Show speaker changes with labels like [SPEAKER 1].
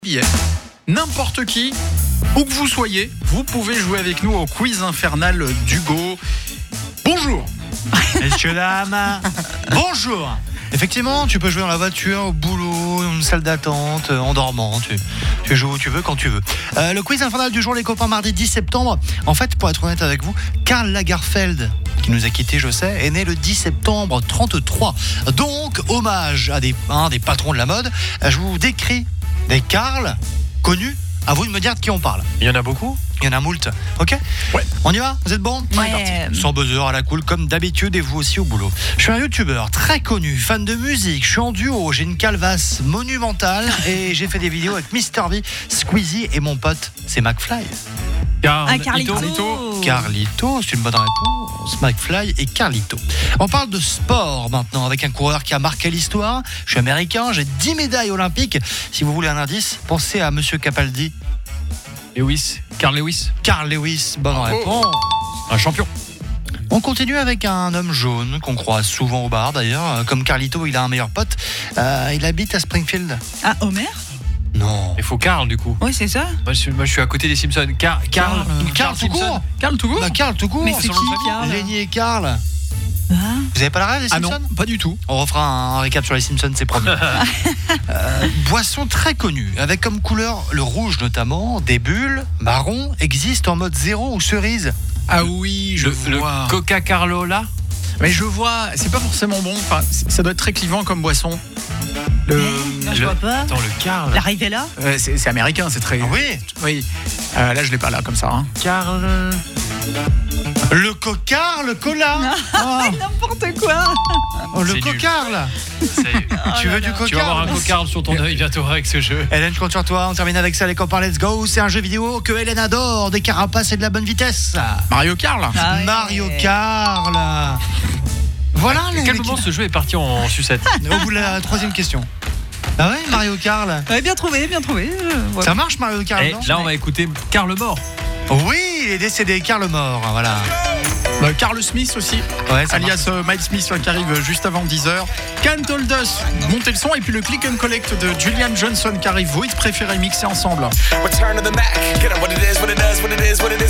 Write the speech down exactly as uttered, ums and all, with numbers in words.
[SPEAKER 1] Billets. N'importe qui, où que vous soyez, vous pouvez jouer avec nous au quiz infernal d'Hugo. Bonjour.
[SPEAKER 2] Messieurs, dames, bonjour. Effectivement, tu peux jouer dans la voiture, au boulot, dans une salle d'attente, en dormant. Tu, tu joues où tu veux, quand tu veux. Euh, le quiz infernal du jour, les copains, mardi dix septembre. En fait, pour être honnête avec vous, Karl Lagerfeld, qui nous a quittés, je sais, est né le dix septembre trente-trois. Donc, hommage à des, hein, des patrons de la mode. Je vous décris des Karl connus. À vous de me dire de qui on parle.
[SPEAKER 3] Il y en a beaucoup ?
[SPEAKER 2] Il y en a moult. Ok ?
[SPEAKER 1] Ouais.
[SPEAKER 2] On y va ? Vous êtes bons ?
[SPEAKER 4] Ouais.
[SPEAKER 2] Sans buzzer, à la cool, comme d'habitude, et vous aussi au boulot. Je suis un youtubeur très connu, fan de musique, je suis en duo, j'ai une calvasse monumentale et j'ai fait des vidéos avec Mister V, Squeezie et mon pote, c'est McFly.
[SPEAKER 3] Car...
[SPEAKER 4] Ah, Carlito.
[SPEAKER 1] Carlito.
[SPEAKER 2] Carlito, c'est une bonne réponse. McFly et Carlito. On parle de sport maintenant avec un coureur qui a marqué l'histoire. Je suis américain, j'ai dix médailles olympiques. Si vous voulez un indice, pensez à Monsieur Capaldi.
[SPEAKER 3] Lewis. Carl Lewis.
[SPEAKER 2] Carl Lewis, bonne
[SPEAKER 1] Oh.
[SPEAKER 2] réponse.
[SPEAKER 3] Un champion.
[SPEAKER 2] On continue avec un homme jaune qu'on croise souvent au bar d'ailleurs. Comme Carlito, il a un meilleur pote. Euh, il habite à Springfield.
[SPEAKER 4] Ah, Homer ?
[SPEAKER 2] Non.
[SPEAKER 3] Il faut Carl du coup.
[SPEAKER 4] Oui, c'est ça.
[SPEAKER 3] Moi je suis, moi, je suis à côté des Simpsons. Car, Carl.
[SPEAKER 2] Carl tout court.
[SPEAKER 1] Carl tout court.
[SPEAKER 2] Bah, Carl tout court.
[SPEAKER 4] Mais c'est
[SPEAKER 3] son
[SPEAKER 4] qui,
[SPEAKER 3] nom de famille.
[SPEAKER 4] Karl ?
[SPEAKER 2] Lenny et Carl.
[SPEAKER 4] Ah.
[SPEAKER 2] Vous avez pas la rêve des
[SPEAKER 1] Ah non,
[SPEAKER 2] Simpsons ?
[SPEAKER 1] pas du tout.
[SPEAKER 2] On refera un, un récap sur les Simpsons, c'est promis. euh, boisson très connue, avec comme couleur le rouge notamment, des bulles, marron, existe en mode zéro ou cerise.
[SPEAKER 1] Ah oui, je
[SPEAKER 3] Le, le
[SPEAKER 1] vois.
[SPEAKER 3] Coca-Carlola.
[SPEAKER 1] Mais je vois, c'est pas forcément bon. Enfin, c- ça doit être très clivant comme boisson. Le,
[SPEAKER 4] Non, je
[SPEAKER 3] le-
[SPEAKER 4] vois pas.
[SPEAKER 3] Attends, le Carl.
[SPEAKER 4] L'arrivée là ?
[SPEAKER 1] euh, c'est, c'est américain, c'est très.
[SPEAKER 2] Ah oui.
[SPEAKER 1] Oui. Euh, là, je l'ai pas là comme ça. Hein.
[SPEAKER 3] Carl.
[SPEAKER 2] Le cocar, le cola.
[SPEAKER 4] Ah, n'importe quoi.
[SPEAKER 2] Oh, le
[SPEAKER 3] C'est nul.
[SPEAKER 2] cocar.
[SPEAKER 3] C'est-
[SPEAKER 2] Tu veux du
[SPEAKER 3] Tu vas avoir un
[SPEAKER 2] cocar?
[SPEAKER 3] cocarde sur ton œil bientôt avec ce jeu.
[SPEAKER 2] Hélène, je compte sur toi. On termine avec ça, les copains. Let's go. C'est un jeu vidéo que Hélène adore, des carapaces et de la bonne vitesse.
[SPEAKER 1] Mario Karl.
[SPEAKER 4] Ah ouais.
[SPEAKER 2] Mario Karl. Voilà.
[SPEAKER 3] À
[SPEAKER 2] les-
[SPEAKER 3] quel
[SPEAKER 2] les-
[SPEAKER 3] moment ce jeu est parti en sucette ?
[SPEAKER 2] Au bout de la troisième question. Ah ouais, Mario Karl.
[SPEAKER 4] Ouais, bien trouvé, bien trouvé. euh, voilà.
[SPEAKER 2] Ça marche, Mario Karl,
[SPEAKER 3] Et
[SPEAKER 2] non?
[SPEAKER 3] là on va écouter Karl mort.
[SPEAKER 2] Oui, il est décédé, Karl mort. Voilà.
[SPEAKER 1] Euh, Carl Smith aussi.
[SPEAKER 2] Ouais, ça
[SPEAKER 1] alias euh, Miles Smith euh, qui arrive juste avant dix heures. Can't Hold Us, montez le son. Et puis le Click and Collect de Julian Johnson qui arrive. Vos hits préférés mixés ensemble.
[SPEAKER 5] Return to the Mac. Get up what it is, what it does, what it is, what it is.